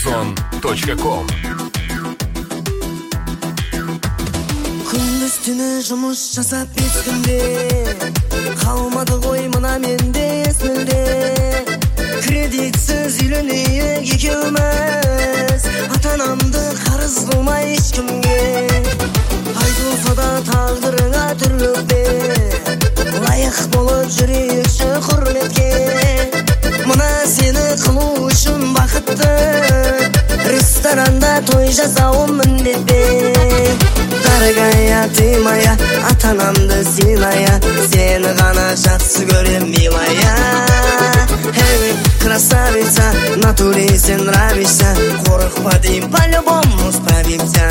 Radioson.com. Күндіз түні жұмыс жасап бес күнде қалмады ғой мына менде есмілде. Кредитсіз үйленейік екеуміз, ата-анамды қарыз қылмай ешкімге. Айтылса да тағдырыңа түрлікте, лайық болып жүрейікші құрметке. Мына сені қылу үшін бақытты, ресторанда той жасауым міндетте. Дорогая, ты моя, ата-анамды сыйлая, сені ғана жақсы көрем, милая. Эй, красавица, натуре сен нравишься, қорықпа дейм, по-любому справимся.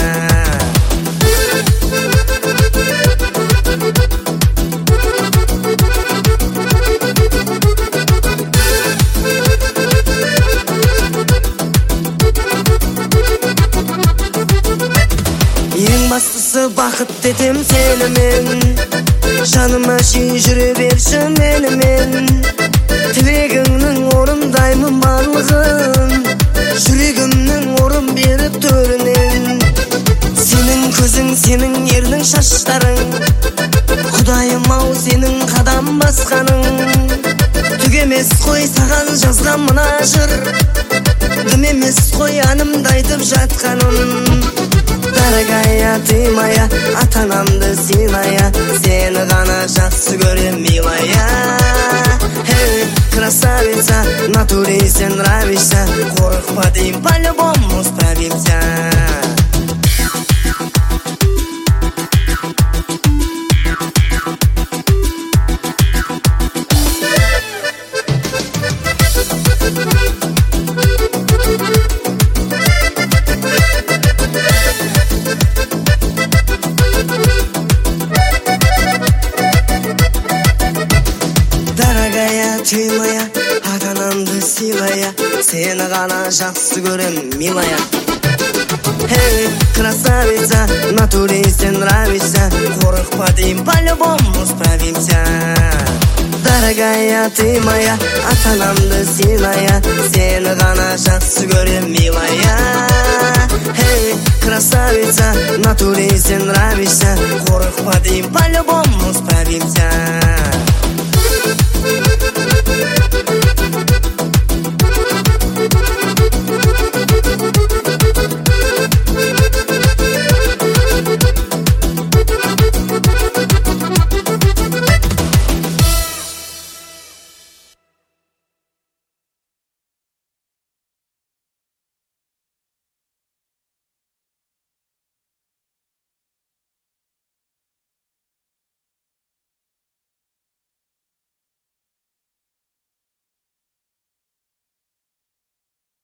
Ең бастысы бақыт етем сені мен, жаныма шей жүре берші менімен. Тілегіңнің орындаймын барлығын, жүрегімнің орын беріп төрінен. Сенің көзің, сенің ернің шаштарың, құдайым ау сенің қадам басқаның. Түк емес қой саған жазған мына жыр, дым емес қой анымды айтып жатқаным. Дорогая, ты моя, ата-анамды сыйлая, сені ғана жақсы көрем, милая. Эй, красавица, натуре сен нравишься, қорықпа дейм, по-любому справимся. Ты моя, ата-анамды сыйлая, сені ғана жақсы көрем, милая. Эй, красавица, натуре сен нравишься, қорықпа дейм, по-любому справимся. Дорогая, ты моя, ата-анамды сыйлая, сені ғана жақсы көрем, милая. Эй, красавица, натуре сен нравишься, қорықпа дейм, по-любому справимся.